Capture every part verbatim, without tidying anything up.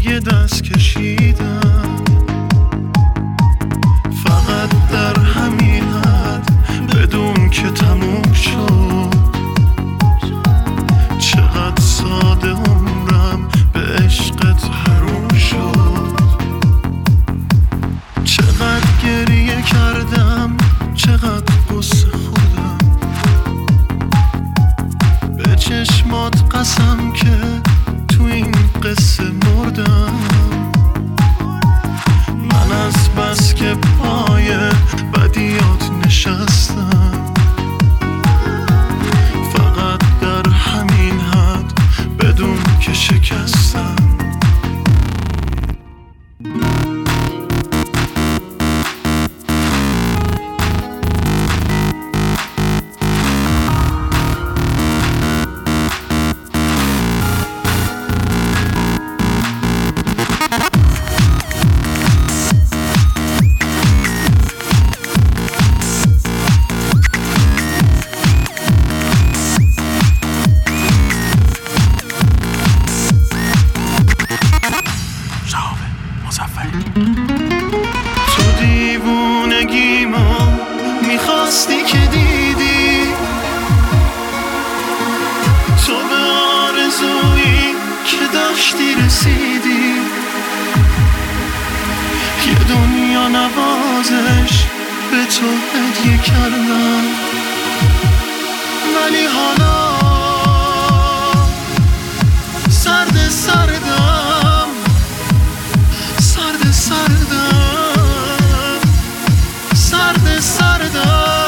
دیگه دست کشیدم، فقط در همین حد بدون که تموم شد. چقدر ساده عمرم به عشقت حروم شد. چقدر گریه کردم، چقدر قصه خوردم، به چشمات قسم که تو این قصه مردم. من از بس که پای بدیات نشستم، فقط در همین حد بدون که شکستم. تو دیوونگیمو میخواستی که دیدی، تو به آرزویی که داشتی رسیدی. یه دنیا نوازش به تو هدیه کردم، ولی حالا سرد سردم، سرد سردم، سرد سردم.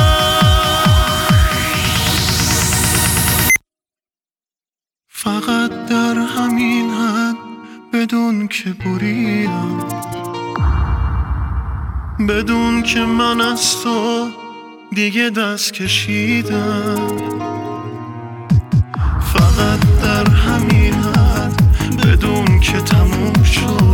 فقط در همین حد بدون که بریدم، بدون که من از تو دیگه دست کشیدم، فقط در همین حد بدون که تموم شد.